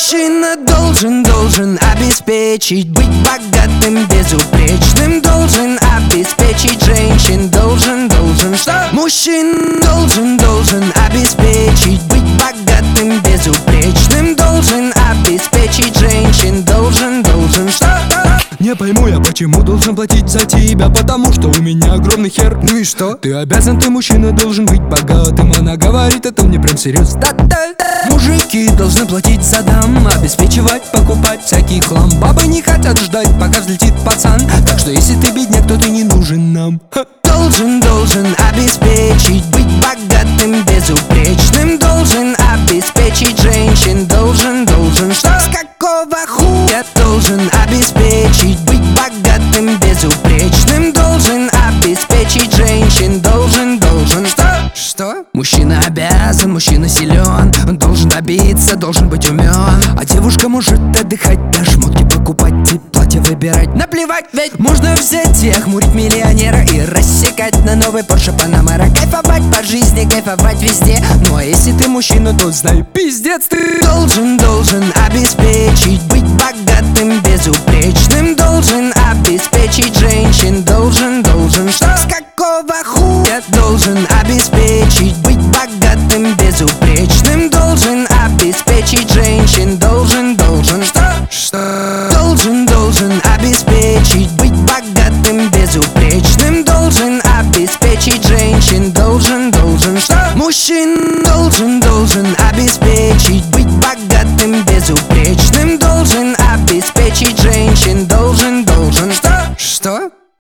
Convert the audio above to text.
Мужчина должен обеспечить, быть богатым, безупречным. Должен обеспечить женщин, должен что? Мужчина должен обеспечить, быть богатым, безупречным. Должен обеспечить женщин, должен что? Не пойму я, почему должен платить за тебя, потому что у меня огромный хер. Ну и что? Ты обязан, ты мужчина, должен быть богатым. Она говорит, это мне прям серьезно. Мужики должны платить за дом, обеспечивать, покупать всякий хлам. Бабы не хотят ждать, пока взлетит пацан. Так что если ты бедняк, то ты не нужен нам. Должен обеспечить, быть богатым, безупречным. Должен обеспечить женщин, должен что? С какого хуя? Должен обеспечить, быть богатым, безупречным. Должен обеспечить женщин, должен что? Мужчина обязан, мужчина силен. Он должен добиться, должен быть умен. А девушка может отдыхать, да шмотки покупать и платье выбирать. Наплевать, ведь можно взять и охмурить миллионера и рассекать на новый Porsche Panamera. Кайфовать по жизни, кайфовать везде. Ну а если ты мужчина, то знай, пиздец ты. Должен обеспечить, быть богатым, безупречным. Должен обеспечить женщин, должен что? С какого хуя? Должен обеспечить, быть богатым, безупречным. Должен обеспечить женщин, должен что? Должен обеспечить, быть богатым, безупречным. Должен обеспечить женщин, должен что? Мужчина должен